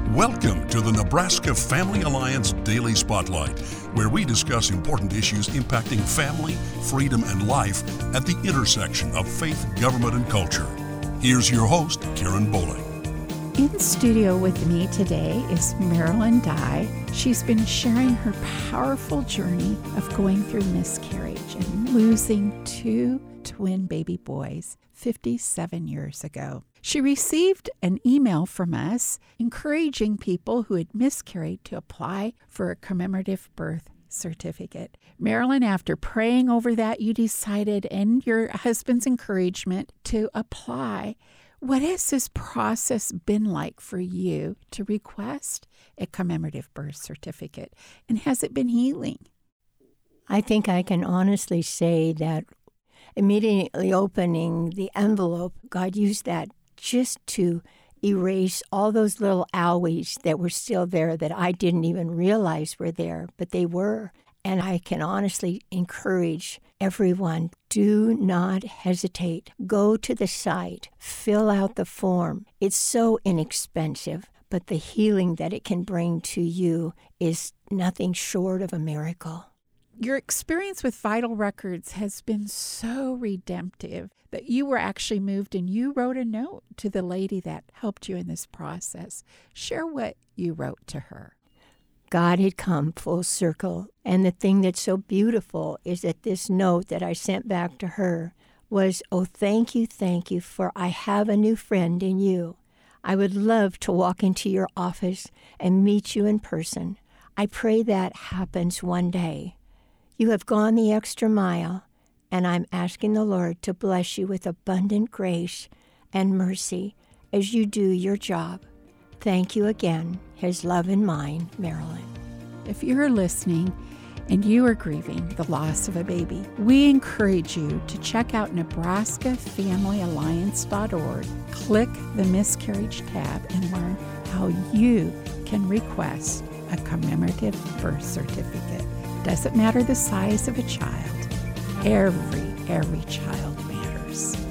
Welcome to the Nebraska Family Alliance Daily Spotlight, where we discuss important issues impacting family, freedom, and life at the intersection of faith, government, and culture. Here's your host, Karen Bowling. In studio with me today is Marilyn Dye. She's been sharing her powerful journey of going through miscarriage and losing two twin baby boys 57 years ago. She received an email from us encouraging people who had miscarried to apply for a commemorative birth certificate. Marilyn, after praying over that, you decided, and your husband's encouragement, to apply. What has this process been like for you to request a commemorative birth certificate? And has it been healing? I think I can honestly say that immediately opening the envelope, God used that just to erase all those little owies that were still there that I didn't even realize were there, but they were. And I can honestly encourage everyone, do not hesitate. Go to the site, fill out the form. It's so inexpensive, but the healing that it can bring to you is nothing short of a miracle. Your experience with Vital Records has been so redemptive that you were actually moved and you wrote a note to the lady that helped you in this process. Share what you wrote to her. God had come full circle. And the thing that's so beautiful is that this note that I sent back to her was, oh, thank you, for I have a new friend in you. I would love to walk into your office and meet you in person. I pray that happens one day. You have gone the extra mile, and I'm asking the Lord to bless you with abundant grace and mercy as you do your job. Thank you again. His love and mine, Marilyn. If you're listening and you are grieving the loss of a baby, we encourage you to check out NebraskaFamilyAlliance.org, click the miscarriage tab, and learn how you can request a commemorative birth certificate. Doesn't matter the size of a child. Every child matters.